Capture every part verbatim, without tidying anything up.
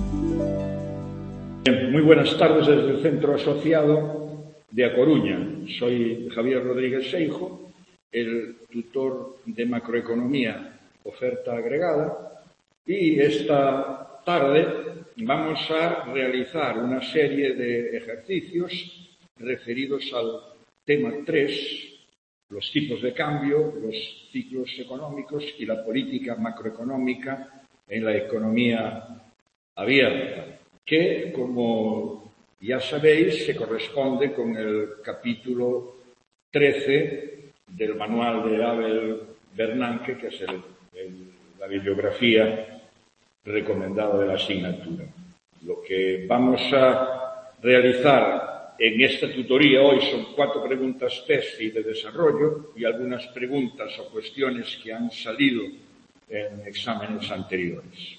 Muy buenas tardes desde el Centro Asociado de A Coruña. Soy Javier Rodríguez Seijo, el tutor de macroeconomía oferta agregada, y esta tarde vamos a realizar una serie de ejercicios referidos al tema tres, los tipos de cambio, los ciclos económicos y la política macroeconómica en la economía abierta, que, como ya sabéis, se corresponde con el capítulo trece del manual de Abel Bernanke, que es el, el, la bibliografía recomendada de la asignatura. Lo que vamos a realizar en esta tutoría hoy son cuatro preguntas test y de desarrollo y algunas preguntas o cuestiones que han salido en exámenes anteriores.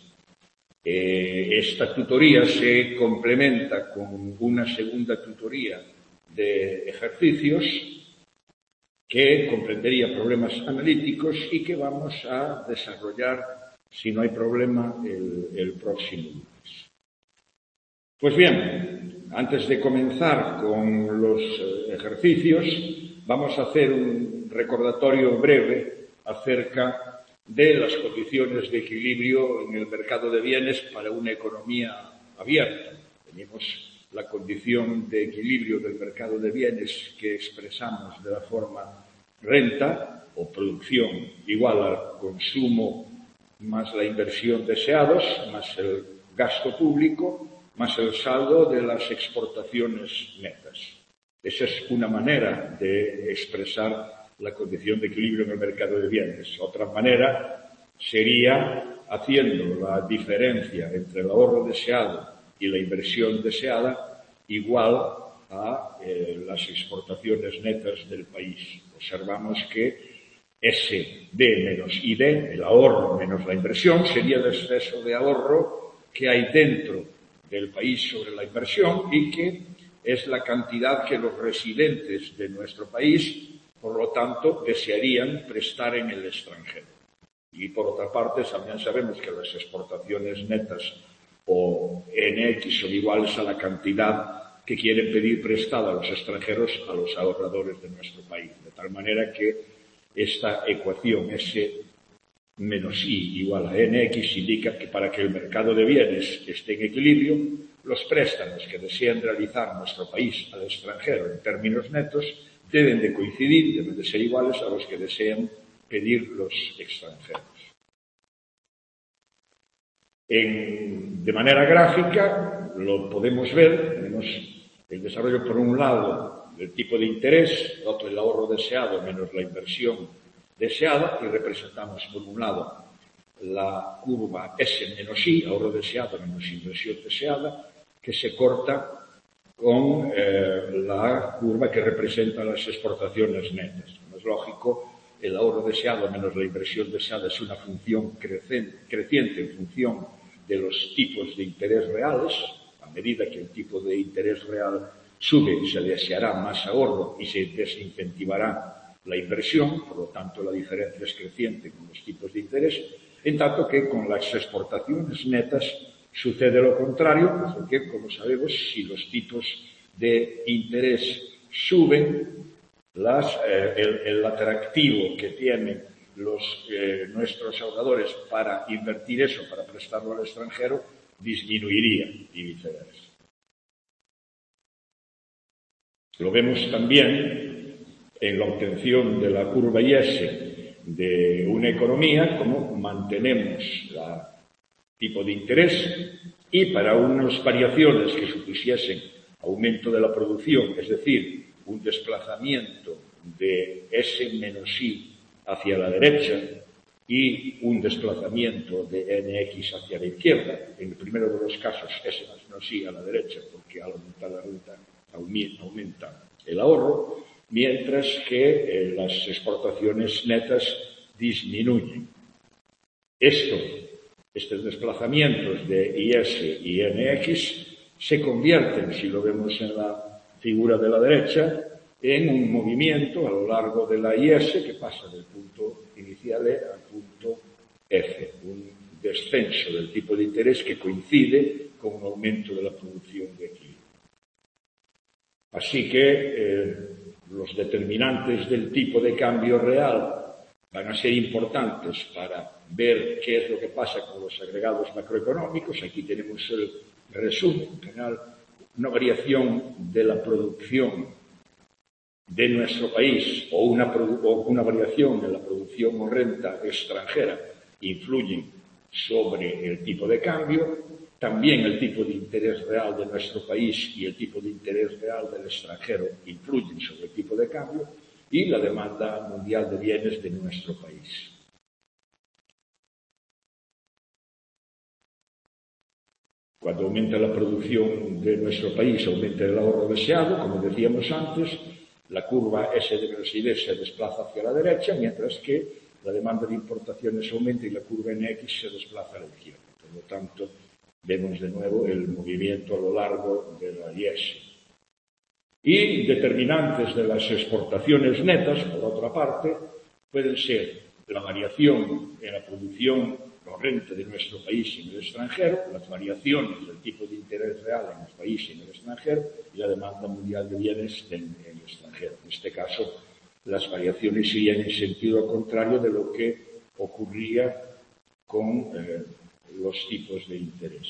Eh, esta tutoría se complementa con una segunda tutoría de ejercicios que comprendería problemas analíticos y que vamos a desarrollar, si no hay problema, el, el próximo lunes. Pues bien, antes de comenzar con los ejercicios, vamos a hacer un recordatorio breve acerca de las condiciones de equilibrio en el mercado de bienes para una economía abierta. Tenemos la condición de equilibrio del mercado de bienes que expresamos de la forma renta o producción igual al consumo más la inversión deseados, más el gasto público, más el saldo de las exportaciones netas. Esa es una manera de expresar la condición de equilibrio en el mercado de bienes. Otra manera sería haciendo la diferencia entre el ahorro deseado y la inversión deseada igual a eh, las exportaciones netas del país. Observamos que S D menos I D, el ahorro menos la inversión, sería el exceso de ahorro que hay dentro del país sobre la inversión y que es la cantidad que los residentes de nuestro país, por lo tanto, desearían prestar en el extranjero. Y por otra parte, también sabemos que las exportaciones netas o N X son iguales a la cantidad que quieren pedir prestada a los extranjeros a los ahorradores de nuestro país. De tal manera que esta ecuación S menos I igual a N X indica que para que el mercado de bienes esté en equilibrio, los préstamos que desean realizar nuestro país al extranjero en términos netos deben de coincidir, deben de ser iguales a los que desean pedir los extranjeros. En, de manera gráfica lo podemos ver, tenemos el desarrollo por un lado del tipo de interés, otro el ahorro deseado menos la inversión deseada, y representamos por un lado la curva S menos I, ahorro deseado menos inversión deseada, que se corta con eh, la curva que representa las exportaciones netas. Como es lógico, el ahorro deseado menos la inversión deseada es una función creciente en función de los tipos de interés reales. A medida que el tipo de interés real sube, se deseará más ahorro y se desincentivará la inversión, por lo tanto la diferencia es creciente con los tipos de interés, en tanto que con las exportaciones netas sucede lo contrario, porque, como sabemos, si los tipos de interés suben, las, eh, el, el atractivo que tienen los, eh, nuestros ahorradores para invertir eso, para prestarlo al extranjero, disminuiría y viceversa. Lo vemos también en la obtención de la curva I S de una economía, como mantenemos el tipo de interés y para unas variaciones que supusiesen aumento de la producción, es decir, un desplazamiento de S menos I hacia la derecha y un desplazamiento de N X hacia la izquierda. En el primero de los casos, S menos I a la derecha, porque al aumentar la renta aumenta el ahorro, mientras que eh, las exportaciones netas disminuyen. Esto, estos desplazamientos de I S y N X se convierten, si lo vemos en la figura de la derecha, en un movimiento a lo largo de la I S que pasa del punto inicial E al punto F, un descenso del tipo de interés que coincide con un aumento de la producción de equilibrio. Así que eh, los determinantes del tipo de cambio real van a ser importantes para ver qué es lo que pasa con los agregados macroeconómicos. Aquí tenemos el resumen general, una variación de la producción de nuestro país o una, o una variación en la producción o renta extranjera influyen sobre el tipo de cambio. También el tipo de interés real de nuestro país y el tipo de interés real del extranjero influyen sobre el tipo de cambio y la demanda mundial de bienes de nuestro país. Cuando aumenta la producción de nuestro país, aumenta el ahorro deseado, como decíamos antes, la curva S de Brasiler se desplaza hacia la derecha, mientras que la demanda de importaciones aumenta y la curva N X se desplaza a la izquierda. Por lo tanto, vemos de nuevo el movimiento a lo largo de la Y S. Y determinantes de las exportaciones netas, por otra parte, pueden ser la variación en la producción o renta de nuestro país y en el extranjero, las variaciones del tipo de interés real en el país y en el extranjero, y la demanda mundial de bienes en, en el extranjero. En este caso, las variaciones irían en sentido contrario de lo que ocurría con eh, los tipos de interés.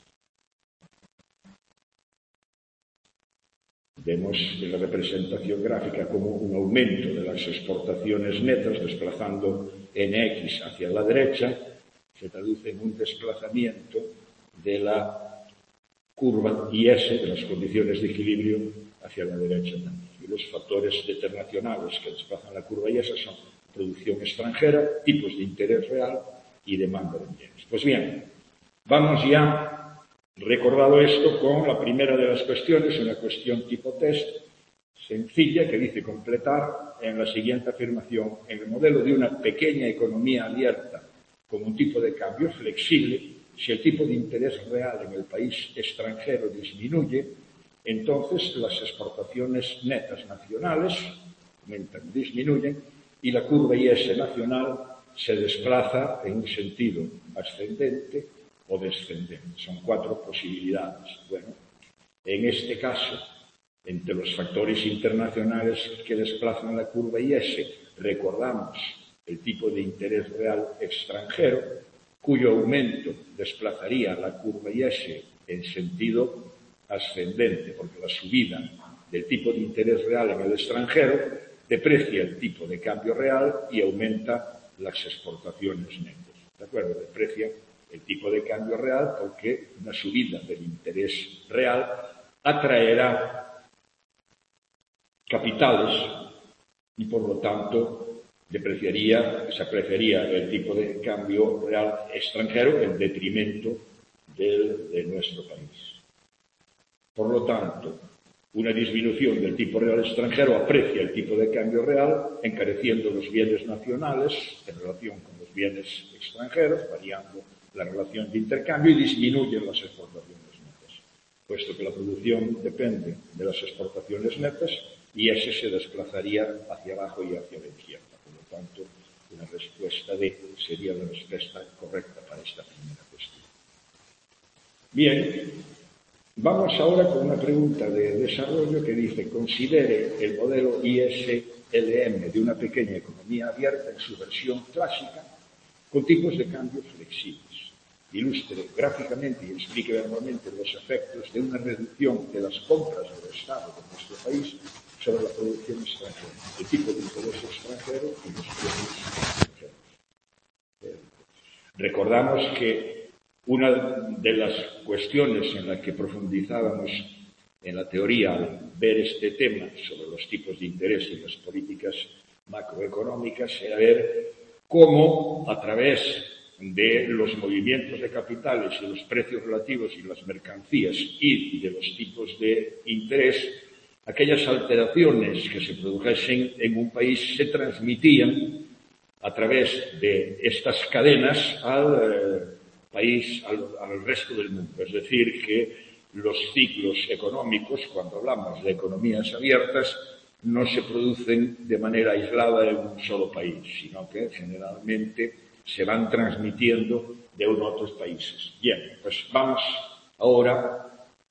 Vemos en la representación gráfica como un aumento de las exportaciones netas, desplazando N X hacia la derecha, se traduce en un desplazamiento de la curva I S, de las condiciones de equilibrio, hacia la derecha también. Y los factores deternacionales que desplazan la curva I S son producción extranjera, tipos de interés real y demanda de bienes. Pues bien, vamos ya, recordado esto, con la primera de las cuestiones, una cuestión tipo test, sencilla, que dice completar en la siguiente afirmación: en el modelo de una pequeña economía abierta con un tipo de cambio flexible, si el tipo de interés real en el país extranjero disminuye, entonces las exportaciones netas nacionales aumentan, disminuyen, y la curva I S nacional se desplaza en un sentido ascendente o descendente. Son cuatro posibilidades. Bueno, en este caso, entre los factores internacionales que desplazan la curva I S, recordamos el tipo de interés real extranjero, cuyo aumento desplazaría la curva I S en sentido ascendente, porque la subida del tipo de interés real en el extranjero deprecia el tipo de cambio real y aumenta las exportaciones netas. ¿De acuerdo? Deprecia el tipo de cambio real porque una subida del interés real atraerá capitales y, por lo tanto, depreciaría, se apreciaría el tipo de cambio real extranjero en detrimento del, de nuestro país. Por lo tanto, una disminución del tipo real extranjero aprecia el tipo de cambio real, encareciendo los bienes nacionales en relación con los bienes extranjeros, variando la relación de intercambio, y disminuye las exportaciones netas. Puesto que la producción depende de las exportaciones netas, y ese se desplazaría hacia abajo y hacia la izquierda. Por lo tanto, una respuesta D sería la respuesta correcta para esta primera cuestión. Bien, vamos ahora con una pregunta de desarrollo que dice: considere el modelo I S L M de una pequeña economía abierta en su versión clásica con tipos de cambio flexibles. Ilustre gráficamente y explique verbalmente los efectos de una reducción de las compras del Estado de nuestro país sobre la producción extranjera, el tipo de interés extranjero y los precios extranjeros. Eh, recordamos que una de las cuestiones en la que profundizábamos en la teoría al ver este tema sobre los tipos de interés y las políticas macroeconómicas era ver cómo, a través de los movimientos de capitales y los precios relativos y las mercancías y de los tipos de interés, aquellas alteraciones que se produjesen en un país se transmitían a través de estas cadenas al eh, país, al, al resto del mundo. Es decir, que los ciclos económicos, cuando hablamos de economías abiertas, no se producen de manera aislada en un solo país, sino que generalmente se van transmitiendo de uno a otros países. Bien, pues vamos ahora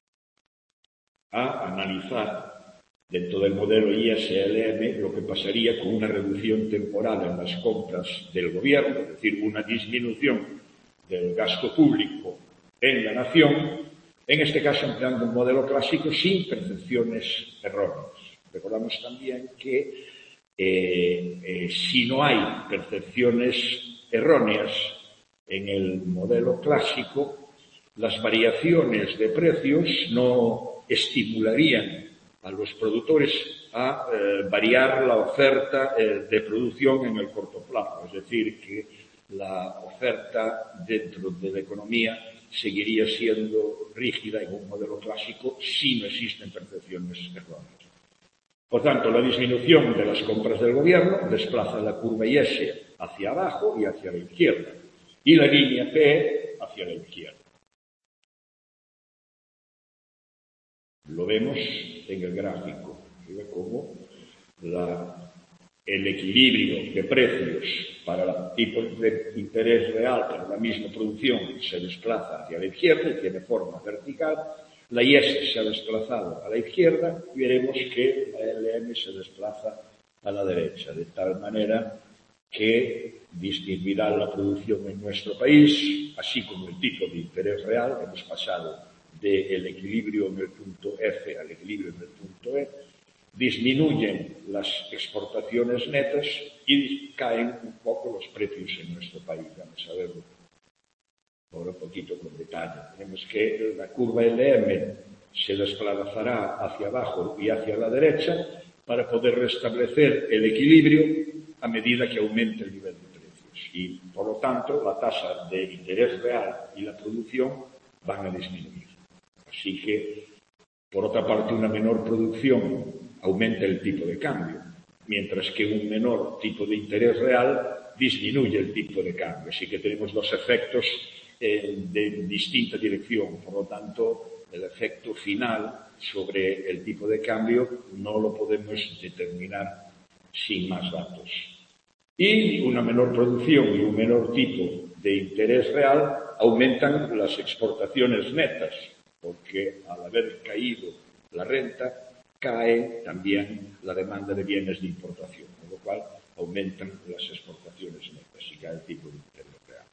a analizar dentro del modelo I S L M lo que pasaría con una reducción temporal en las compras del gobierno, es decir, una disminución del gasto público en la nación, en este caso empleando un modelo clásico sin percepciones erróneas. Recordamos también que eh, eh, si no hay percepciones erróneas en el modelo clásico, las variaciones de precios no estimularían a los productores a eh, variar la oferta eh, de producción en el corto plazo. Es decir, que la oferta dentro de la economía seguiría siendo rígida en un modelo clásico si no existen percepciones erróneas. Por tanto, la disminución de las compras del gobierno desplaza la curva I S hacia abajo y hacia la izquierda, y la línea P E hacia la izquierda. Lo vemos en el gráfico, como la, el equilibrio de precios para el tipo de interés real para la misma producción se desplaza hacia la izquierda y tiene forma vertical. La I S se ha desplazado a la izquierda y veremos que la L M se desplaza a la derecha, de tal manera que disminuirá la producción en nuestro país, así como el tipo de interés real. Hemos pasado del equilibrio en el punto F al equilibrio en el punto E, disminuyen las exportaciones netas y caen un poco los precios en nuestro país. Vamos a verlo ahora un poquito con detalle. Tenemos que la curva L M se desplazará hacia abajo y hacia la derecha para poder restablecer el equilibrio a medida que aumente el nivel de precios. Y, por lo tanto, la tasa de interés real y la producción van a disminuir. Así que, por otra parte, una menor producción aumenta el tipo de cambio, mientras que un menor tipo de interés real disminuye el tipo de cambio. Así que tenemos dos efectos eh, de distinta dirección. Por lo tanto, el efecto final sobre el tipo de cambio no lo podemos determinar sin más datos. Y una menor producción y un menor tipo de interés real aumentan las exportaciones netas, porque al haber caído la renta, cae también la demanda de bienes de importación, con lo cual aumentan las exportaciones netas y cae el tipo de interés real.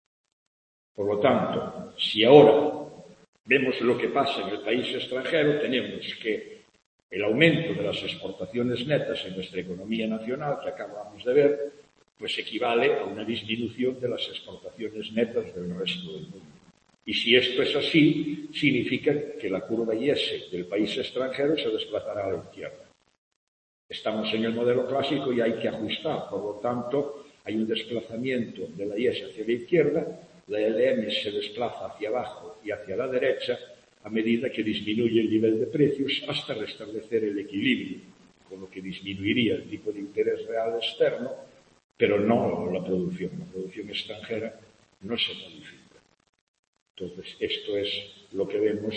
Por lo tanto, si ahora vemos lo que pasa en el país extranjero, tenemos que el aumento de las exportaciones netas en nuestra economía nacional, que acabamos de ver, pues equivale a una disminución de las exportaciones netas del resto del mundo. Y si esto es así, significa que la curva I S del país extranjero se desplazará a la izquierda. Estamos en el modelo clásico y hay que ajustar, por lo tanto, hay un desplazamiento de la I S hacia la izquierda, la L M se desplaza hacia abajo y hacia la derecha a medida que disminuye el nivel de precios hasta restablecer el equilibrio, con lo que disminuiría el tipo de interés real externo, pero no la producción. La producción extranjera no se modifica. Entonces, esto es lo que vemos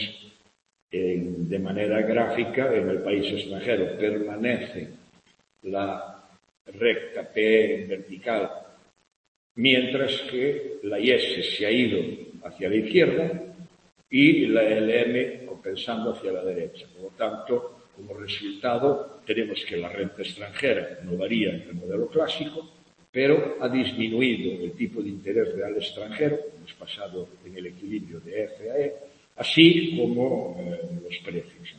en, de manera gráfica en el país extranjero. Permanece la recta P E en vertical, mientras que la I S se ha ido hacia la izquierda y la L M compensando hacia la derecha. Por lo tanto, como resultado, tenemos que la renta extranjera no varía en el modelo clásico, pero ha disminuido el tipo de interés real extranjero, hemos pasado en el equilibrio de F a E, así como eh, los precios.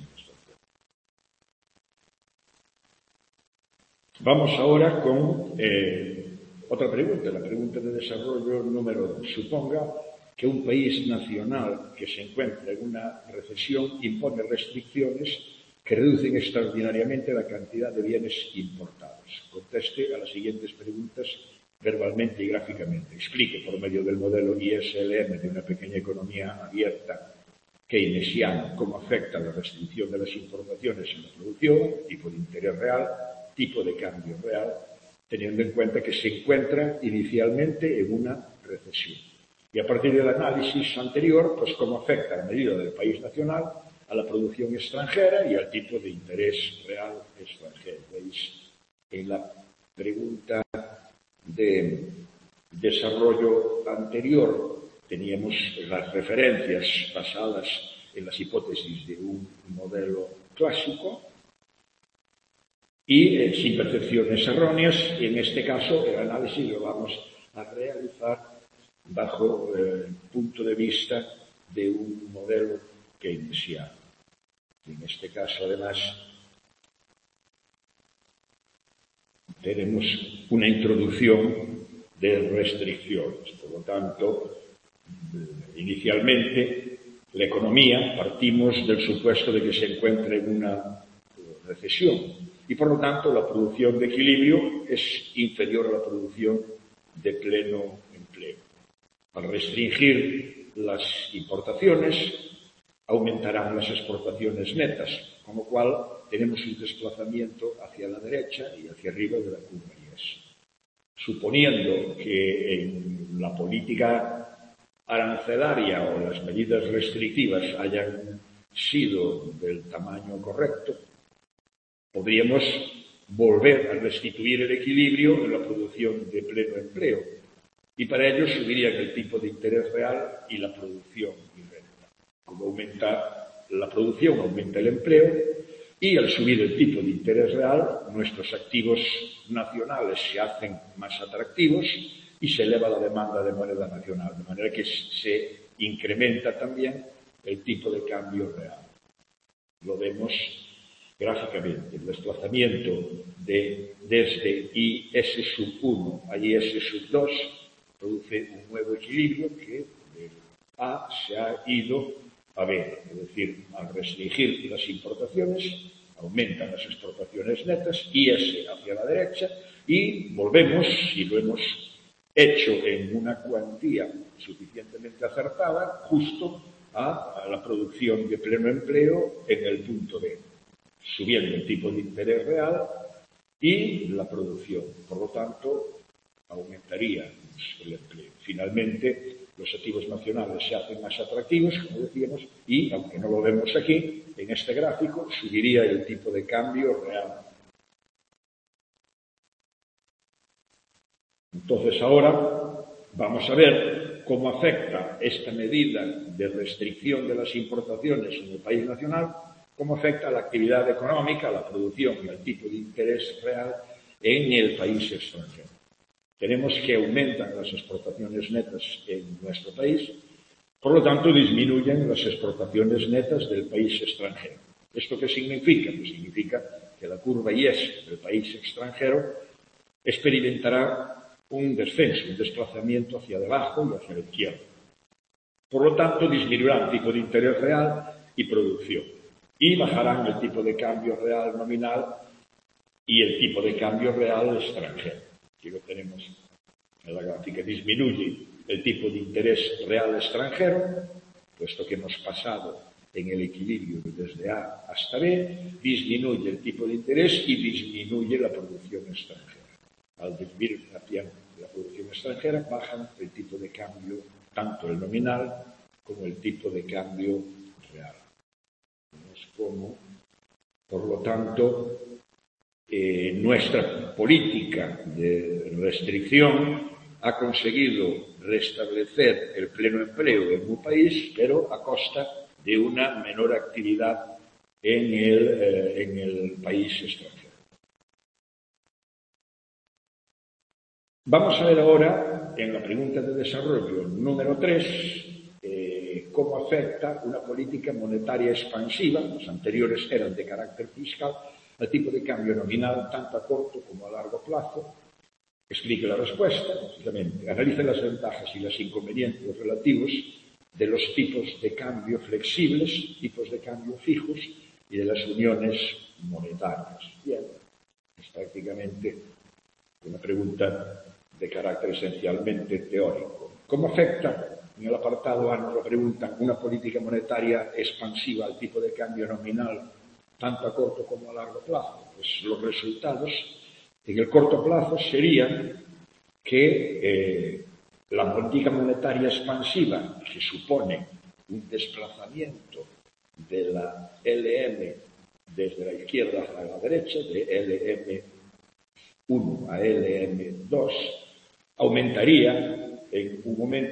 Vamos ahora con eh, otra pregunta, la pregunta de desarrollo número dos. Suponga que un país nacional que se encuentra en una recesión impone restricciones que reducen extraordinariamente la cantidad de bienes importados. Conteste a las siguientes preguntas verbalmente y gráficamente. Explique por medio del modelo I S L M de una pequeña economía abierta keynesiana cómo afecta la restricción de las importaciones en la producción, tipo de interés real, tipo de cambio real, teniendo en cuenta que se encuentra inicialmente en una recesión. Y a partir del análisis anterior, pues cómo afecta la medida del país nacional a la producción extranjera y al tipo de interés real extranjero. Veis en la pregunta de desarrollo anterior teníamos las referencias basadas en las hipótesis de un modelo clásico y eh, sin percepciones erróneas. En este caso, el análisis lo vamos a realizar bajo eh, el punto de vista de un modelo keynesiano. En este caso, además, tenemos una introducción de restricciones. Por lo tanto, inicialmente, la economía partimos del supuesto de que se encuentra en una recesión y, por lo tanto, la producción de equilibrio es inferior a la producción de pleno empleo. Al restringir las importaciones, aumentarán las exportaciones netas, con lo cual tenemos un desplazamiento hacia la derecha y hacia arriba de la curva I E S. Suponiendo que en la política arancelaria o las medidas restrictivas hayan sido del tamaño correcto, podríamos volver a restituir el equilibrio en la producción de pleno empleo y para ello subirían el tipo de interés real y la producción y renta. Como aumenta la producción, aumenta el empleo y al subir el tipo de interés real, nuestros activos nacionales se hacen más atractivos y se eleva la demanda de moneda nacional, de manera que se incrementa también el tipo de cambio real. Lo vemos gráficamente. El desplazamiento de, desde I S sub uno a I S sub dos produce un nuevo equilibrio que del A se ha ido a B, es decir, al restringir las importaciones, aumentan las exportaciones netas, I S hacia la derecha, y volvemos, si lo hemos hecho en una cuantía suficientemente acertada, justo a, a la producción de pleno empleo en el punto B, subiendo el tipo de interés real y la producción. Por lo tanto, aumentaría el empleo. Finalmente, los activos nacionales se hacen más atractivos, como decíamos, y, aunque no lo vemos aquí, en este gráfico, subiría el tipo de cambio real. Entonces, ahora vamos a ver cómo afecta esta medida de restricción de las importaciones en el país nacional, cómo afecta a la actividad económica, a la producción y al tipo de interés real en el país extranjero. Tenemos que aumentan las exportaciones netas en nuestro país, por lo tanto disminuyen las exportaciones netas del país extranjero. ¿Esto qué significa? Pues significa que la curva I E S del país extranjero experimentará un descenso, un desplazamiento hacia debajo y hacia la izquierda. Por lo tanto, disminuirá el tipo de interés real y producción. Y bajarán el tipo de cambio real nominal y el tipo de cambio real extranjero. Aquí lo tenemos en la gráfica. Disminuye el tipo de interés real extranjero, puesto que hemos pasado en el equilibrio desde A hasta B, disminuye el tipo de interés y disminuye la producción extranjera. Al disminuir la producción extranjera, bajan el tipo de cambio, tanto el nominal como el tipo de cambio real. Vemos cómo, por lo tanto, eh, nuestra política de restricción ha conseguido restablecer el pleno empleo en un país, pero a costa de una menor actividad en el, eh, en el país extranjero. Vamos a ver ahora, en la pregunta de desarrollo número tres, eh, cómo afecta una política monetaria expansiva, los anteriores eran de carácter fiscal, al tipo de cambio nominal tanto a corto como a largo plazo. Explique la respuesta, básicamente. Analice las ventajas y los inconvenientes relativos de los tipos de cambio flexibles, tipos de cambio fijos y de las uniones monetarias. Bien, es prácticamente una pregunta de carácter esencialmente teórico. ¿Cómo afecta, en el apartado A nos lo preguntan, una política monetaria expansiva al tipo de cambio nominal tanto a corto como a largo plazo? Pues los resultados en el corto plazo serían que eh, la política monetaria expansiva, que supone un desplazamiento de la L M desde la izquierda hacia la derecha, de L M uno a L M dos, aumentaría en un momento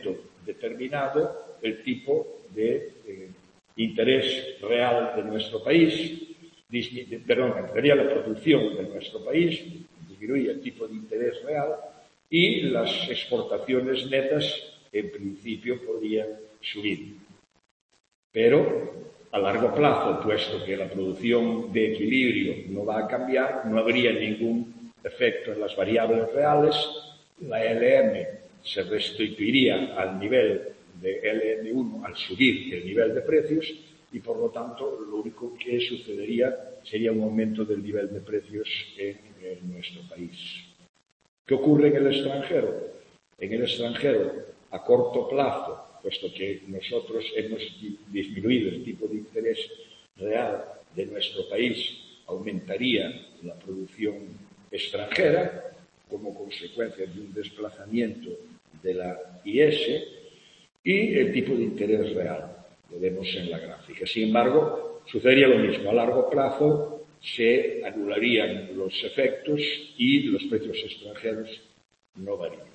determinado el tipo de eh, interés real de nuestro país, perdón, aumentaría la producción de nuestro país, disminuiría el tipo de interés real y las exportaciones netas en principio podrían subir. Pero a largo plazo, puesto que la producción de equilibrio no va a cambiar, no habría ningún efecto en las variables reales, la L M se restituiría al nivel de L M uno al subir el nivel de precios y, por lo tanto, lo único que sucedería sería un aumento del nivel de precios en, en nuestro país. ¿Qué ocurre en el extranjero? En el extranjero, a corto plazo, puesto que nosotros hemos disminuido el tipo de interés real de nuestro país, aumentaría la producción extranjera como consecuencia de un desplazamiento de la I S y el tipo de interés real, lo vemos en la gráfica. Sin embargo, sucedería lo mismo. A largo plazo se anularían los efectos y los precios extranjeros no varían.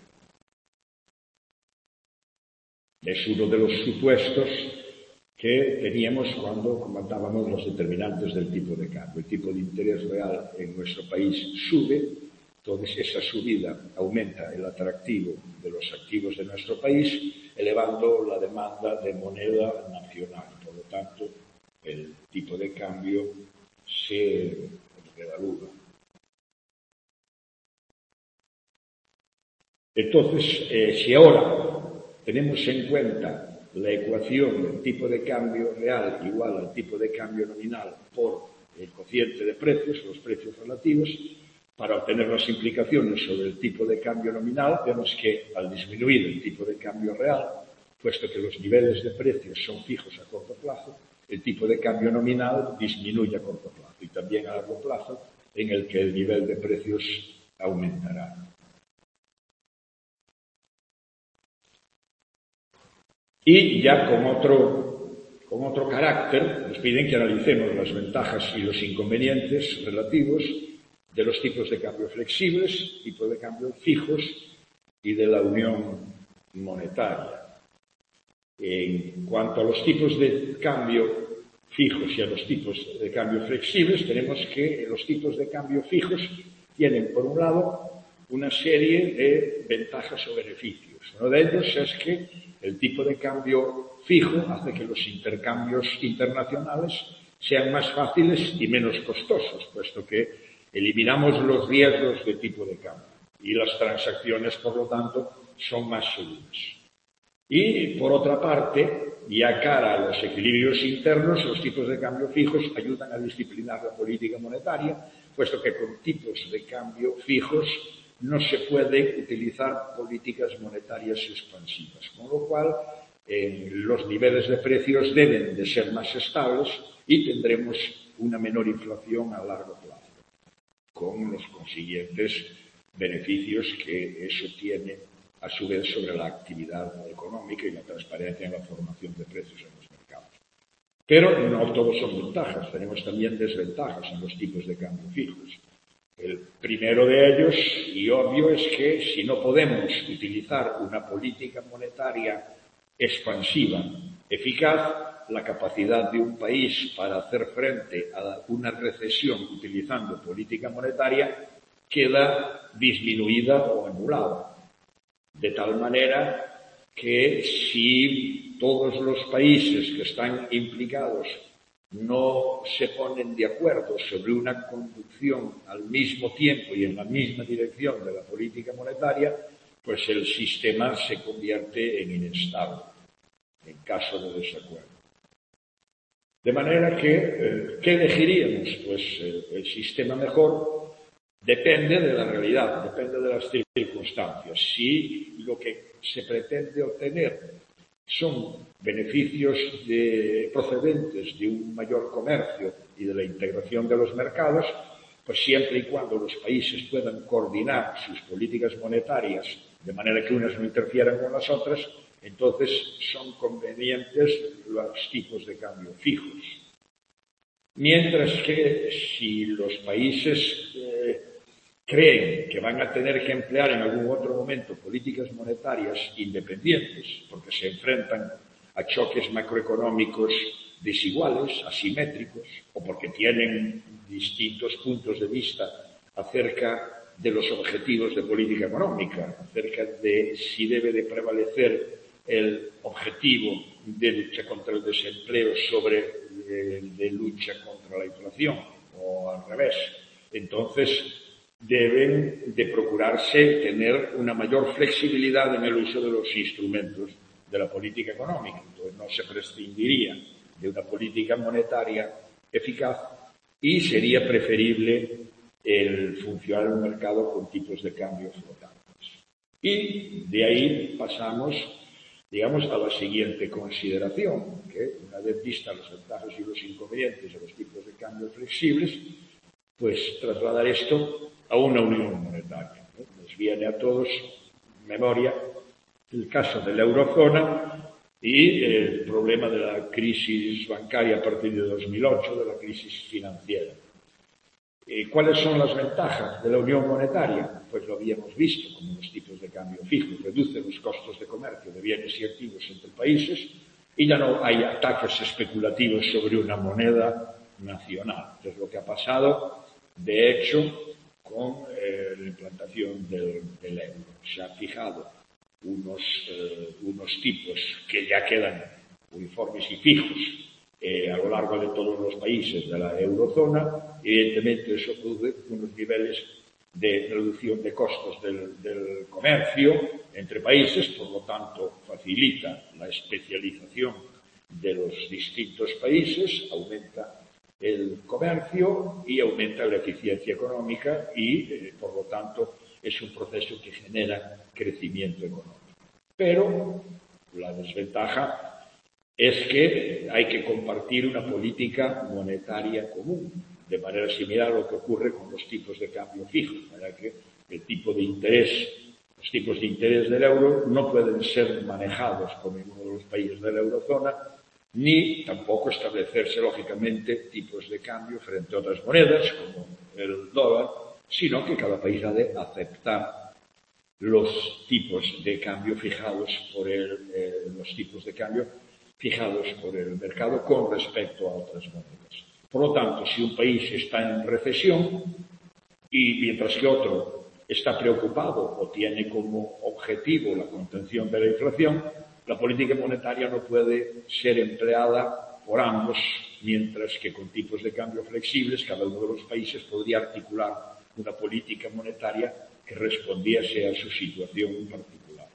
Es uno de los supuestos que teníamos cuando comentábamos los determinantes del tipo de cambio. El tipo de interés real en nuestro país sube, entonces esa subida aumenta el atractivo de los activos de nuestro país, elevando la demanda de moneda nacional. Por lo tanto, el tipo de cambio se revalúa. Entonces, eh, si ahora tenemos en cuenta la ecuación del tipo de cambio real igual al tipo de cambio nominal por el cociente de precios, los precios relativos, para obtener las implicaciones sobre el tipo de cambio nominal, vemos que al disminuir el tipo de cambio real, puesto que los niveles de precios son fijos a corto plazo, el tipo de cambio nominal disminuye a corto plazo y también a largo plazo, en el que el nivel de precios aumentará. Y ya con otro, con otro carácter, nos piden que analicemos las ventajas y los inconvenientes relativos de los tipos de cambio flexibles, tipos de cambio fijos y de la unión monetaria. En cuanto a los tipos de cambio fijos y a los tipos de cambio flexibles, tenemos que los tipos de cambio fijos tienen, por un lado, una serie de ventajas o beneficios. Uno de ellos es que el tipo de cambio fijo hace que los intercambios internacionales sean más fáciles y menos costosos, puesto que eliminamos los riesgos de tipo de cambio y las transacciones, por lo tanto, son más seguras. Y, por otra parte, ya cara a los equilibrios internos, los tipos de cambio fijos ayudan a disciplinar la política monetaria, puesto que con tipos de cambio fijos no se pueden utilizar políticas monetarias expansivas, con lo cual eh, los niveles de precios deben de ser más estables y tendremos una menor inflación a largo plazo, con los consiguientes beneficios que eso tiene a su vez sobre la actividad económica y la transparencia en la formación de precios en los mercados. Pero no todos son ventajas, tenemos también desventajas en los tipos de cambio fijos. El primero de ellos, y obvio, es que si no podemos utilizar una política monetaria expansiva eficaz, la capacidad de un país para hacer frente a una recesión utilizando política monetaria queda disminuida o anulada. De tal manera que si todos los países que están implicados no se ponen de acuerdo sobre una conducción al mismo tiempo y en la misma dirección de la política monetaria, pues el sistema se convierte en inestable en caso de desacuerdo. De manera que, eh, ¿qué elegiríamos? Pues eh, el sistema mejor depende de la realidad, depende de las circunstancias. Si lo que se pretende obtener son beneficios de, procedentes de un mayor comercio y de la integración de los mercados, pues siempre y cuando los países puedan coordinar sus políticas monetarias de manera que unas no interfieran con las otras, entonces son convenientes los tipos de cambio fijos. Mientras que si los países eh, creen que van a tener que emplear en algún otro momento políticas monetarias independientes porque se enfrentan a choques macroeconómicos desiguales, asimétricos, o porque tienen distintos puntos de vista acerca de los objetivos de política económica, acerca de si debe de prevalecer el objetivo de lucha contra el desempleo sobre el de lucha contra la inflación, o al revés. Entonces, deben de procurarse tener una mayor flexibilidad en el uso de los instrumentos de la política económica. Entonces, no se prescindiría de una política monetaria eficaz y sería preferible el funcionar en un mercado con tipos de cambio flotantes. Y de ahí pasamos, digamos, a la siguiente consideración, que una vez vistas las ventajas y los inconvenientes de los tipos de cambio flexibles, pues trasladar esto a una unión monetaria, ¿no? Nos viene a todos memoria el caso de la eurozona y el problema de la crisis bancaria a partir de dos mil ocho, de la crisis financiera. ¿Cuáles son las ventajas de la unión monetaria? Pues lo habíamos visto, como los tipos de cambio fijos reducen los costos de comercio de bienes y activos entre países y ya no hay ataques especulativos sobre una moneda nacional. Es lo que ha pasado, de hecho, con eh, la implantación del, del euro. Se han fijado unos, eh, unos tipos que ya quedan uniformes y fijos eh, a lo largo de todos los países de la eurozona. Evidentemente, eso produce unos niveles de reducción de costos del, del comercio entre países, por lo tanto, facilita la especialización de los distintos países, aumenta el comercio y aumenta la eficiencia económica y, eh, por lo tanto, es un proceso que genera crecimiento económico. Pero la desventaja es que hay que compartir una política monetaria común, de manera similar a lo que ocurre con los tipos de cambio fijos, ¿verdad? Que el tipo de interés, los tipos de interés del euro no pueden ser manejados por ninguno de los países de la eurozona, ni tampoco establecerse, lógicamente, tipos de cambio frente a otras monedas, como el dólar, sino que cada país ha de aceptar los tipos de cambio fijados por el, eh, los tipos de cambio fijados por el mercado con respecto a otras monedas. Por lo tanto, si un país está en recesión y mientras que otro está preocupado o tiene como objetivo la contención de la inflación, la política monetaria no puede ser empleada por ambos, mientras que con tipos de cambio flexibles cada uno de los países podría articular una política monetaria que respondiese a su situación en particular.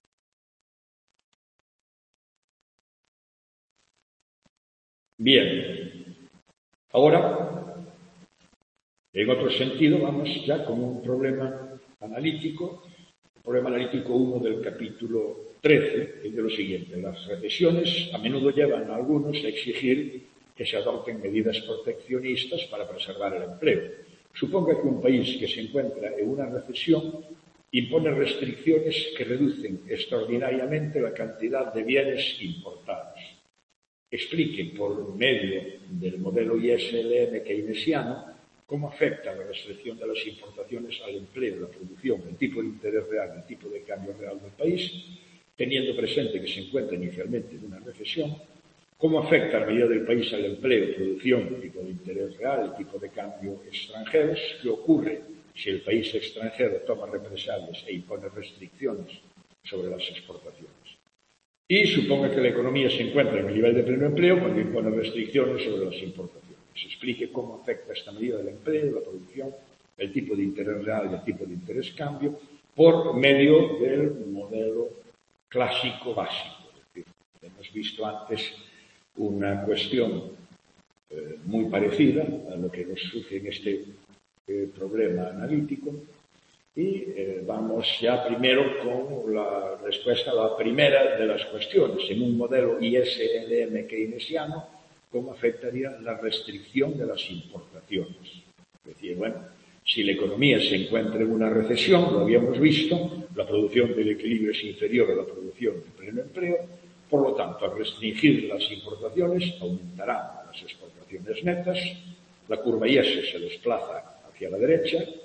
Bien, ahora, en otro sentido, vamos ya con un problema analítico, el problema analítico uno del capítulo trece, que es de lo siguiente: las recesiones a menudo llevan a algunos a exigir que se adopten medidas proteccionistas para preservar el empleo. Suponga que un país que se encuentra en una recesión impone restricciones que reducen extraordinariamente la cantidad de bienes importados. Explique por medio del modelo I S L M keynesiano cómo afecta la restricción de las importaciones al empleo, la producción, el tipo de interés real, el tipo de cambio real del país, teniendo presente que se encuentra inicialmente en una recesión, cómo afecta la medida del país al empleo, producción, el tipo de interés real, el tipo de cambio extranjeros, qué ocurre si el país extranjero toma represalias e impone restricciones sobre las exportaciones. Y suponga que la economía se encuentra en el nivel de pleno empleo cuando impone restricciones sobre las importaciones. Explique cómo afecta esta medida del empleo, la producción, el tipo de interés real y el tipo de interés cambio por medio del modelo clásico básico. Es decir, hemos visto antes una cuestión eh, muy parecida a lo que nos surge en este eh, problema analítico y eh, vamos ya primero con la respuesta a la primera de las cuestiones. En un modelo I S L M keynesiano, ¿cómo afectaría la restricción de las importaciones? Es decir, bueno, si la economía se encuentra en una recesión, lo habíamos visto, la producción del equilibrio es inferior a la producción de pleno empleo, por lo tanto, al restringir las importaciones, aumentarán las exportaciones netas, la curva I S se desplaza hacia la derecha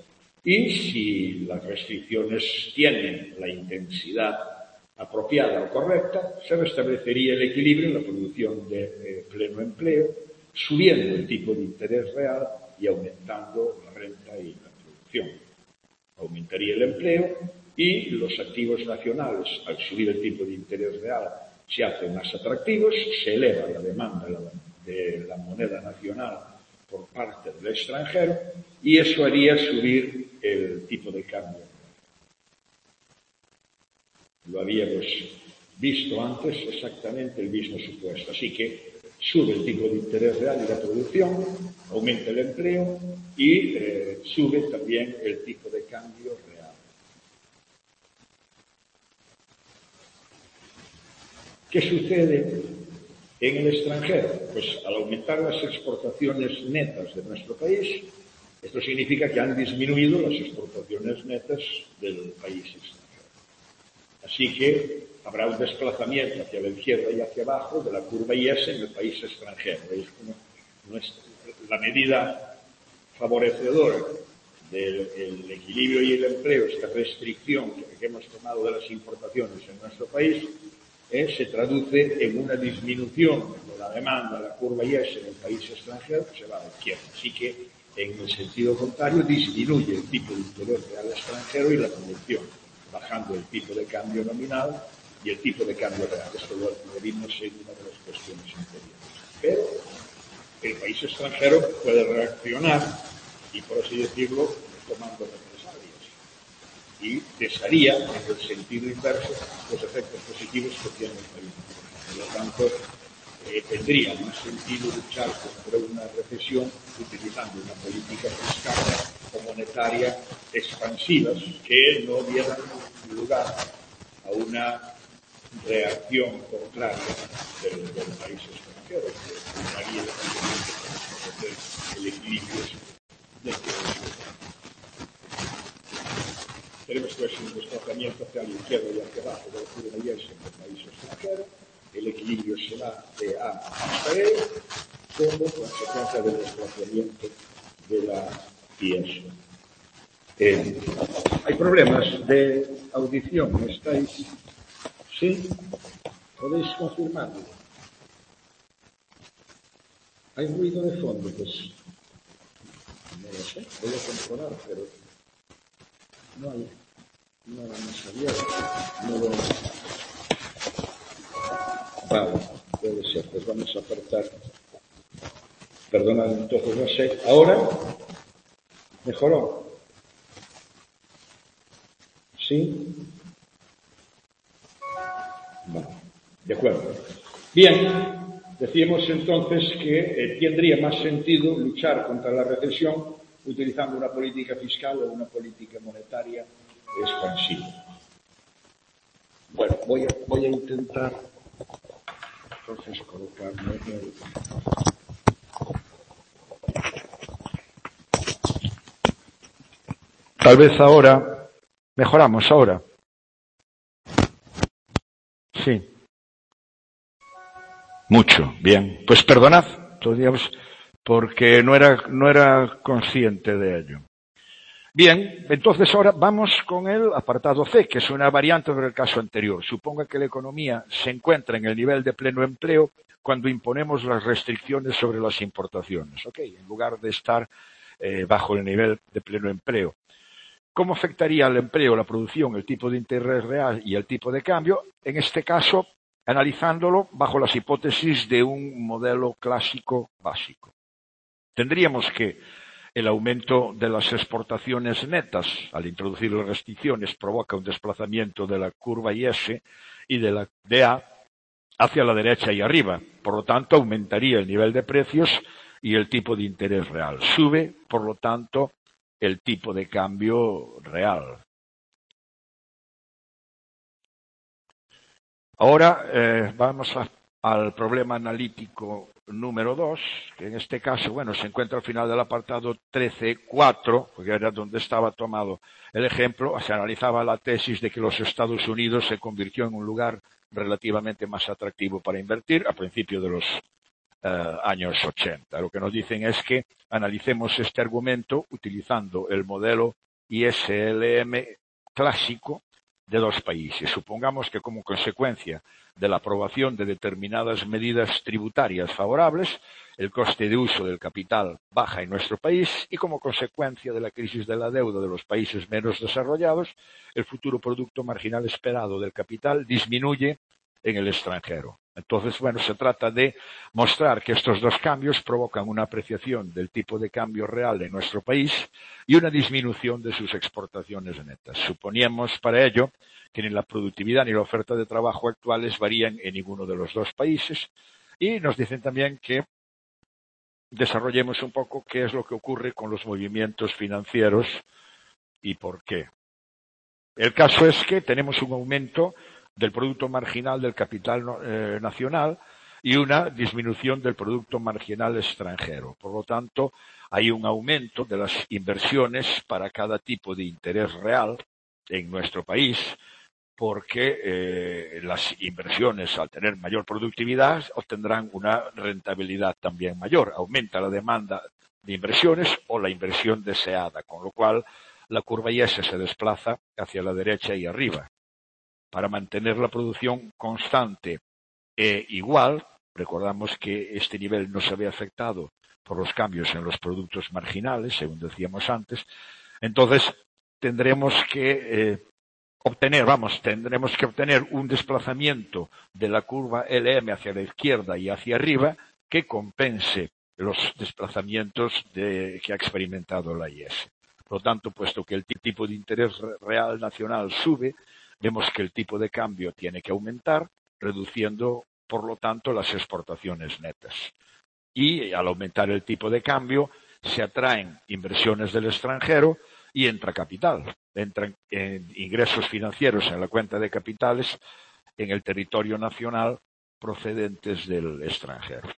y si las restricciones tienen la intensidad apropiada o correcta, se restablecería el equilibrio en la producción de eh, pleno empleo, subiendo el tipo de interés real y aumentando la renta y la producción. Aumentaría el empleo y los activos nacionales, al subir el tipo de interés real, se hacen más atractivos, se eleva la demanda de la moneda nacional por parte del extranjero y eso haría subir el tipo de cambio. Lo habíamos visto antes, exactamente el mismo supuesto. Así que sube el tipo de interés real y la producción, aumenta el empleo y eh, sube también el tipo de cambio real. ¿Qué sucede en el extranjero? Pues al aumentar las exportaciones netas de nuestro país, esto significa que han disminuido las exportaciones netas del país extranjero. Así que habrá un desplazamiento hacia la izquierda y hacia abajo de la curva I S en el país extranjero. Es como nuestra, la medida favorecedora del el equilibrio y el empleo, esta restricción que hemos tomado de las importaciones en nuestro país, eh, se traduce en una disminución de la demanda de la curva I S en el país extranjero, que se va a la izquierda. Así que, en el sentido contrario, disminuye el tipo de interés real extranjero y la producción, bajando el tipo de cambio nominal y el tipo de cambio real. Esto lo, lo vimos en una de las cuestiones anteriores. Pero el país extranjero puede reaccionar y, por así decirlo, tomando represalias. Y desharía, en el sentido inverso, los efectos positivos que tiene el país. Por lo tanto, eh, tendría más sentido luchar contra una recesión utilizando una política fiscal o monetaria expansivas que no dieran lugar a una reacción contraria del, del país extranjero, que haría el equilibrio del que tenemos pues un desplazamiento hacia la izquierda y hacia abajo de la curva I S en el país extranjero. El equilibrio será de A hasta E como consecuencia del desplazamiento de la I S. Eh, hay problemas de audición. ¿Estáis? ¿Sí? ¿Podéis confirmarlo? ¿Hay ruido de fondo? Pues no lo sé. Voy a comprobar, pero no hay nada más abierto. No lo... Vale, puede ser. Pues vamos a apretar. Perdonad, entonces no sé. ¿Ahora? ¿Mejoró? ¿Sí? Vale, de acuerdo. Bien, decíamos entonces que eh, tendría más sentido luchar contra la recesión utilizando una política fiscal o una política monetaria expansiva. Bueno, voy a, voy a intentar entonces colocarme el... Tal vez ahora... Mejoramos ahora. Sí. Mucho. Bien. Pues perdonad, todavía, porque no era, no era consciente de ello. Bien, entonces ahora vamos con el apartado C, que es una variante del caso anterior. Suponga que la economía se encuentra en el nivel de pleno empleo cuando imponemos las restricciones sobre las importaciones. ¿Ok? En lugar de estar eh, bajo el nivel de pleno empleo. ¿Cómo afectaría el empleo, la producción, el tipo de interés real y el tipo de cambio? En este caso, analizándolo bajo las hipótesis de un modelo clásico básico. Tendríamos que el aumento de las exportaciones netas, al introducir las restricciones, provoca un desplazamiento de la curva I S y de la D A hacia la derecha y arriba. Por lo tanto, aumentaría el nivel de precios y el tipo de interés real. Sube, por lo tanto, el tipo de cambio real. Ahora eh, vamos a, al problema analítico número dos, que en este caso, bueno, se encuentra al final del apartado trece punto cuatro, porque era donde estaba tomado el ejemplo. Se analizaba la tesis de que los Estados Unidos se convirtió en un lugar relativamente más atractivo para invertir a principios de los Uh, años ochenta. Lo que nos dicen es que analicemos este argumento utilizando el modelo y ese L M clásico de dos países. Supongamos que como consecuencia de la aprobación de determinadas medidas tributarias favorables, el coste de uso del capital baja en nuestro país y como consecuencia de la crisis de la deuda de los países menos desarrollados, el futuro producto marginal esperado del capital disminuye en el extranjero. Entonces, bueno, se trata de mostrar que estos dos cambios provocan una apreciación del tipo de cambio real en nuestro país y una disminución de sus exportaciones netas. Suponíamos para ello que ni la productividad ni la oferta de trabajo actuales varían en ninguno de los dos países y nos dicen también que desarrollemos un poco qué es lo que ocurre con los movimientos financieros y por qué. El caso es que tenemos un aumento del producto marginal del capital eh, nacional y una disminución del producto marginal extranjero. Por lo tanto, hay un aumento de las inversiones para cada tipo de interés real en nuestro país, porque eh, las inversiones, al tener mayor productividad, obtendrán una rentabilidad también mayor. Aumenta la demanda de inversiones o la inversión deseada, con lo cual la curva I S se desplaza hacia la derecha y arriba. Para mantener la producción constante e igual, recordamos que este nivel no se ve afectado por los cambios en los productos marginales, según decíamos antes, entonces tendremos que eh, obtener, vamos, tendremos que obtener un desplazamiento de la curva L M hacia la izquierda y hacia arriba que compense los desplazamientos de, que ha experimentado la I S. Por lo tanto, puesto que el tipo de interés real nacional sube, vemos que el tipo de cambio tiene que aumentar, reduciendo, por lo tanto, las exportaciones netas. Y al aumentar el tipo de cambio, se atraen inversiones del extranjero y entra capital. Entran en ingresos financieros en la cuenta de capitales en el territorio nacional procedentes del extranjero.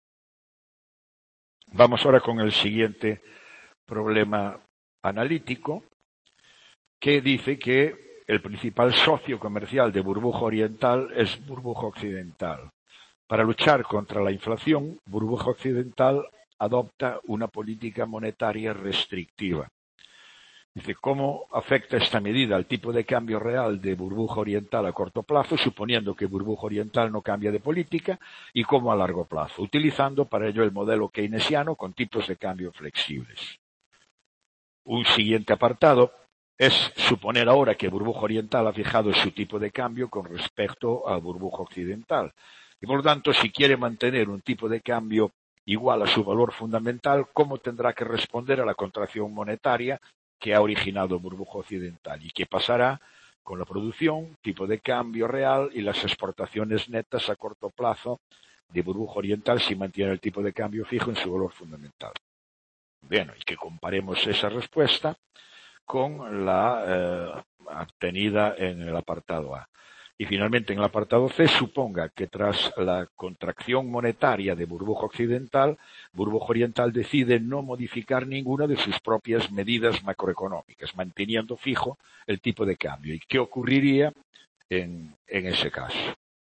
Vamos ahora con el siguiente problema analítico, que dice que el principal socio comercial de Burbuja Oriental es Burbuja Occidental. Para luchar contra la inflación, Burbuja Occidental adopta una política monetaria restrictiva. Dice, ¿cómo afecta esta medida al tipo de cambio real de Burbuja Oriental a corto plazo, suponiendo que Burbuja Oriental no cambia de política, y cómo a largo plazo, utilizando para ello el modelo keynesiano con tipos de cambio flexibles? Un siguiente apartado es suponer ahora que Burbuja Oriental ha fijado su tipo de cambio con respecto a Burbuja Occidental. Y por lo tanto, si quiere mantener un tipo de cambio igual a su valor fundamental, ¿cómo tendrá que responder a la contracción monetaria que ha originado Burbuja Occidental? ¿Y qué pasará con la producción, tipo de cambio real y las exportaciones netas a corto plazo de Burbuja Oriental si mantiene el tipo de cambio fijo en su valor fundamental? Bien, y que comparemos esa respuesta con la eh, obtenida en el apartado A. Y finalmente, en el apartado C, suponga que tras la contracción monetaria de Burbuja Occidental, Burbuja Oriental decide no modificar ninguna de sus propias medidas macroeconómicas, manteniendo fijo el tipo de cambio. ¿Y qué ocurriría en, en ese caso?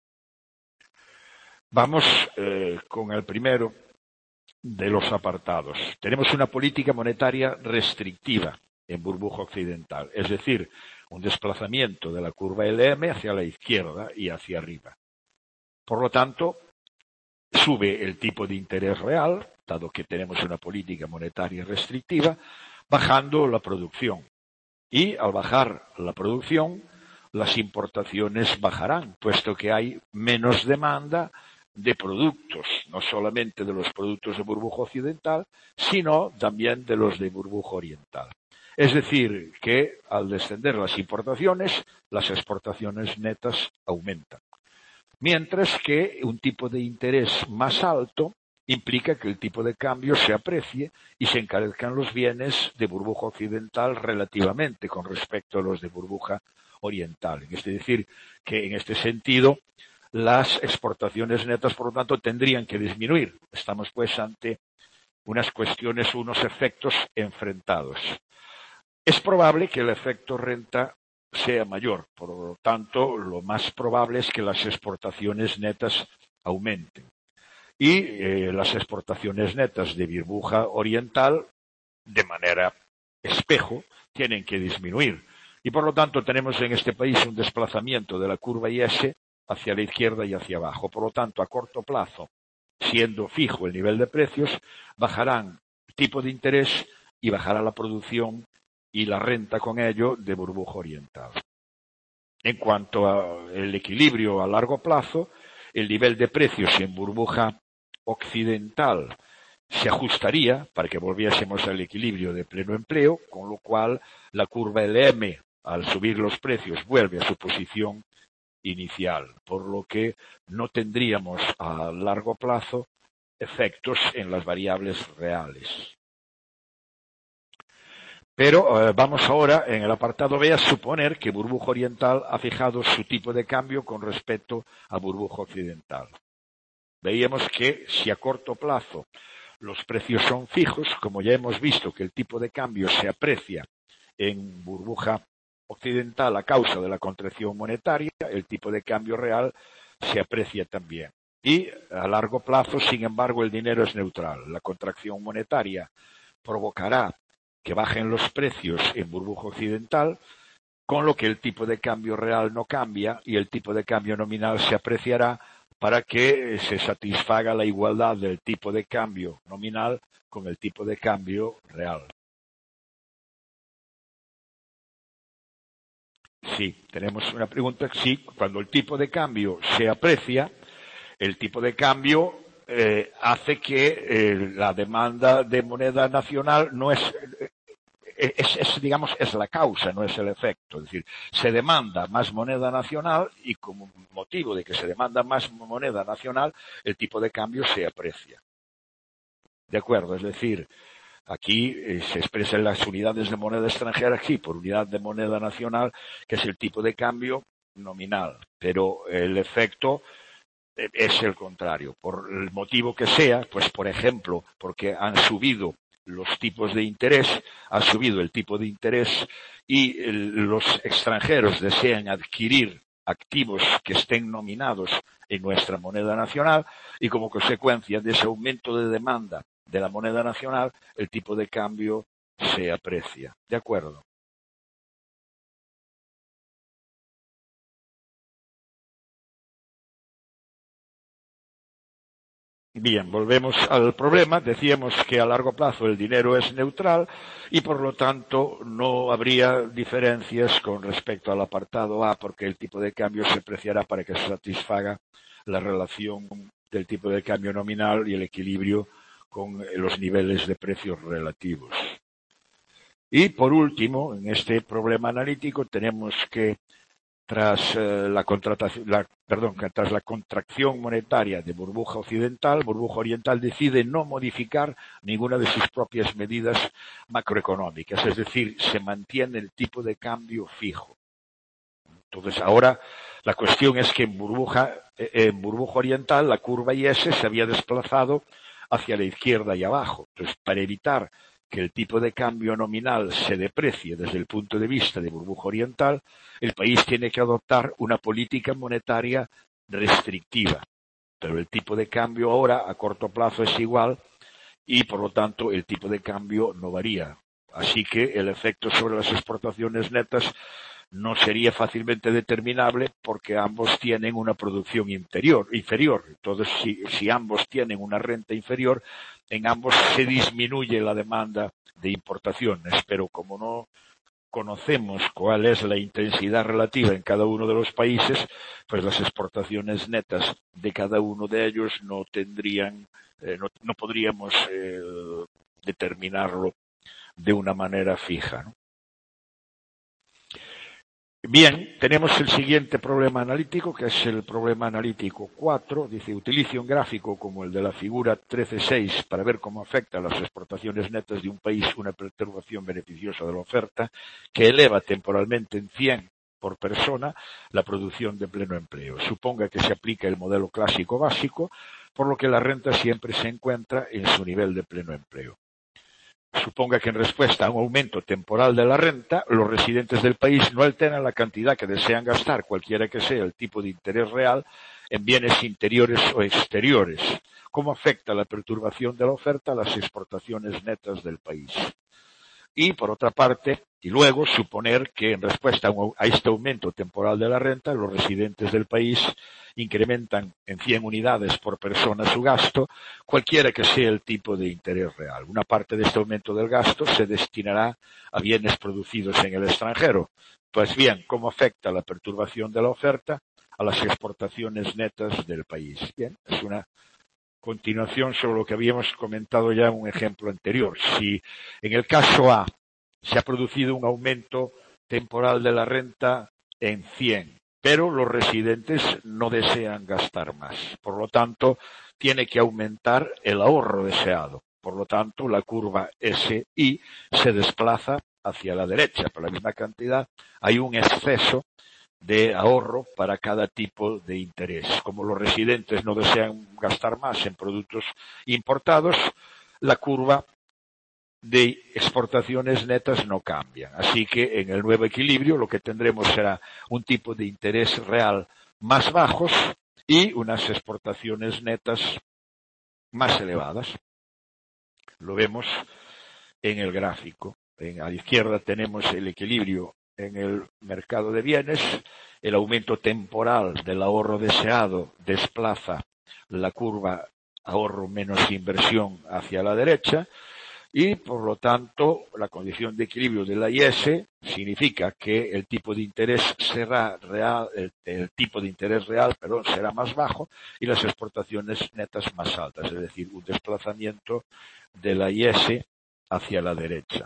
Vamos eh, con el primero de los apartados. Tenemos una política monetaria restrictiva en Burbuja Occidental, es decir, un desplazamiento de la curva L M hacia la izquierda y hacia arriba. Por lo tanto, sube el tipo de interés real, dado que tenemos una política monetaria restrictiva, bajando la producción. Y al bajar la producción, las importaciones bajarán, puesto que hay menos demanda de productos, no solamente de los productos de Burbuja Occidental, sino también de los de Burbuja Oriental. Es decir, que al descender las importaciones, las exportaciones netas aumentan. Mientras que un tipo de interés más alto implica que el tipo de cambio se aprecie y se encarezcan los bienes de Burbuja Occidental relativamente con respecto a los de Burbuja Oriental. Es decir, que en este sentido las exportaciones netas, por lo tanto, tendrían que disminuir. Estamos, pues, ante unas cuestiones, unos efectos enfrentados. Es probable que el efecto renta sea mayor, por lo tanto, lo más probable es que las exportaciones netas aumenten. Y eh, las exportaciones netas de Burbuja Oriental, de manera espejo tienen que disminuir. Y por lo tanto tenemos en este país un desplazamiento de la curva I S hacia la izquierda y hacia abajo. Por lo tanto, a corto plazo, siendo fijo el nivel de precios, bajarán el tipo de interés y bajará la producción y la renta con ello de burbuja oriental. En cuanto al equilibrio a largo plazo, el nivel de precios en burbuja occidental se ajustaría para que volviésemos al equilibrio de pleno empleo, con lo cual la curva L M, al subir los precios, vuelve a su posición inicial, por lo que no tendríamos a largo plazo efectos en las variables reales. Pero eh, vamos ahora, en el apartado B, a suponer que burbuja oriental ha fijado su tipo de cambio con respecto a burbuja occidental. Veíamos que si a corto plazo los precios son fijos, como ya hemos visto que el tipo de cambio se aprecia en burbuja occidental a causa de la contracción monetaria, el tipo de cambio real se aprecia también. Y a largo plazo, sin embargo, el dinero es neutral. La contracción monetaria provocará que bajen los precios en burbuja occidental, con lo que el tipo de cambio real no cambia y el tipo de cambio nominal se apreciará para que se satisfaga la igualdad del tipo de cambio nominal con el tipo de cambio real. Sí, tenemos una pregunta. Sí, cuando el tipo de cambio se aprecia, el tipo de cambio eh, hace que eh, la demanda de moneda nacional no es, es, es, digamos, es la causa, no es el efecto. Es decir, se demanda más moneda nacional y como motivo de que se demanda más moneda nacional, el tipo de cambio se aprecia. ¿De acuerdo? Es decir, aquí eh, se expresan las unidades de moneda extranjera aquí por unidad de moneda nacional, que es el tipo de cambio nominal, pero el efecto eh, es el contrario. Por el motivo que sea, pues por ejemplo, porque han subido los tipos de interés, ha subido el tipo de interés y el, los extranjeros desean adquirir activos que estén nominados en nuestra moneda nacional y como consecuencia de ese aumento de demanda de la moneda nacional, el tipo de cambio se aprecia. ¿De acuerdo? Bien, volvemos al problema. Decíamos que a largo plazo el dinero es neutral y por lo tanto no habría diferencias con respecto al apartado A porque el tipo de cambio se apreciará para que se satisfaga la relación del tipo de cambio nominal y el equilibrio con los niveles de precios relativos. Y por último, en este problema analítico tenemos que tras eh, la contratación, la, perdón, que tras la contracción monetaria de burbuja occidental, burbuja oriental decide no modificar ninguna de sus propias medidas macroeconómicas, es decir, se mantiene el tipo de cambio fijo. Entonces ahora la cuestión es que en burbuja, eh, en burbuja oriental la curva I S se había desplazado hacia la izquierda y abajo. Entonces, para evitar que el tipo de cambio nominal se deprecie desde el punto de vista de burbuja oriental, el país tiene que adoptar una política monetaria restrictiva. Pero el tipo de cambio ahora a corto plazo es igual y por lo tanto el tipo de cambio no varía. Así que el efecto sobre las exportaciones netas no sería fácilmente determinable porque ambos tienen una producción interior, inferior. Entonces, si, si ambos tienen una renta inferior, en ambos se disminuye la demanda de importaciones, pero como no conocemos cuál es la intensidad relativa en cada uno de los países, pues las exportaciones netas de cada uno de ellos no tendrían, eh, no, no podríamos eh, determinarlo de una manera fija, ¿no? Bien, tenemos el siguiente problema analítico, que es el problema analítico cuatro. Dice, utilice un gráfico como el de la figura trece seis para ver cómo afecta a las exportaciones netas de un país una perturbación beneficiosa de la oferta que eleva temporalmente en cien por persona la producción de pleno empleo. Suponga que se aplica el modelo clásico básico, por lo que la renta siempre se encuentra en su nivel de pleno empleo. Suponga que en respuesta a un aumento temporal de la renta, los residentes del país no alteran la cantidad que desean gastar, cualquiera que sea el tipo de interés real, en bienes interiores o exteriores. ¿Cómo afecta la perturbación de la oferta a las exportaciones netas del país? y, por otra parte, y luego suponer que en respuesta a este aumento temporal de la renta, los residentes del país incrementan en cien unidades por persona su gasto, cualquiera que sea el tipo de interés real. Una parte de este aumento del gasto se destinará a bienes producidos en el extranjero. Pues bien, ¿cómo afecta la perturbación de la oferta a las exportaciones netas del país? Bien, es una continuación sobre lo que habíamos comentado ya en un ejemplo anterior. Si en el caso A se ha producido un aumento temporal de la renta en cien, pero los residentes no desean gastar más. Por lo tanto, tiene que aumentar el ahorro deseado. Por lo tanto, la curva S I se desplaza hacia la derecha. Por la misma cantidad, hay un exceso de ahorro para cada tipo de interés. Como los residentes no desean gastar más en productos importados, la curva de exportaciones netas no cambia. Así que en el nuevo equilibrio lo que tendremos será un tipo de interés real más bajos y unas exportaciones netas más elevadas. Lo vemos en el gráfico. En, a la izquierda tenemos el equilibrio en el mercado de bienes. El aumento temporal del ahorro deseado desplaza la curva ahorro menos inversión hacia la derecha. Y, por lo tanto, la condición de equilibrio de la I S significa que el tipo de interés será real, el, el tipo de interés real, perdón, será más bajo y las exportaciones netas más altas, es decir, un desplazamiento de la I S hacia la derecha.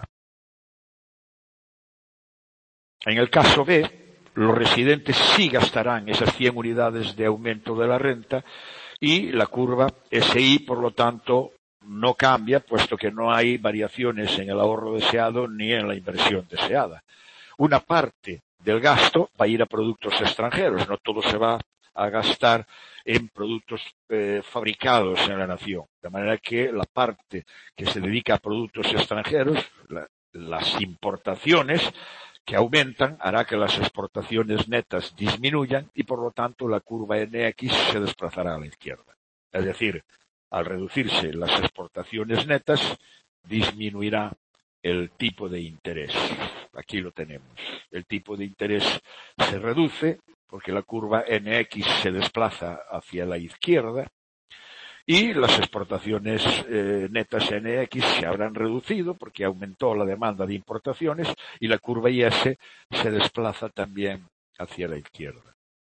En el caso B, los residentes sí gastarán esas cien unidades de aumento de la renta y la curva S I, por lo tanto, no cambia, puesto que no hay variaciones en el ahorro deseado ni en la inversión deseada. Una parte del gasto va a ir a productos extranjeros, no todo se va a gastar en productos eh, fabricados en la nación. De manera que la parte que se dedica a productos extranjeros, la, las importaciones que aumentan, hará que las exportaciones netas disminuyan y, por lo tanto, la curva N X se desplazará a la izquierda. Es decir, al reducirse las exportaciones netas, disminuirá el tipo de interés. Aquí lo tenemos. El tipo de interés se reduce porque la curva N X se desplaza hacia la izquierda y las exportaciones eh, netas N X se habrán reducido porque aumentó la demanda de importaciones y la curva I S se desplaza también hacia la izquierda.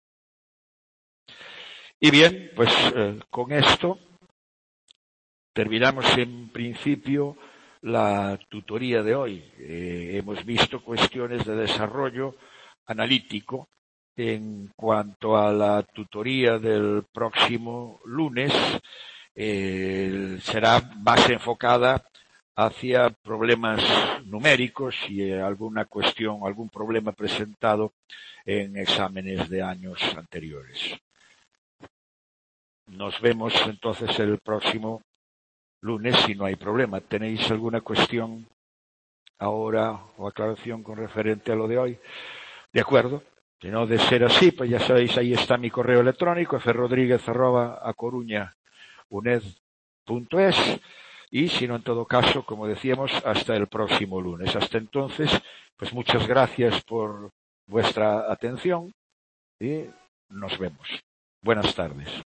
Y bien, pues eh, con esto terminamos en principio la tutoría de hoy. Eh, hemos visto cuestiones de desarrollo analítico. En cuanto a la tutoría del próximo lunes, eh, será más enfocada hacia problemas numéricos y eh, alguna cuestión, algún problema presentado en exámenes de años anteriores. Nos vemos entonces el próximo lunes si no hay problema. ¿Tenéis alguna cuestión ahora o aclaración con referente a lo de hoy? De acuerdo. Si no, de ser así, pues ya sabéis, ahí está mi correo electrónico, frodríguez arroba a coruña uned punto es, y si no, en todo caso, como decíamos, hasta el próximo lunes. Hasta entonces, pues muchas gracias por vuestra atención y nos vemos. Buenas tardes.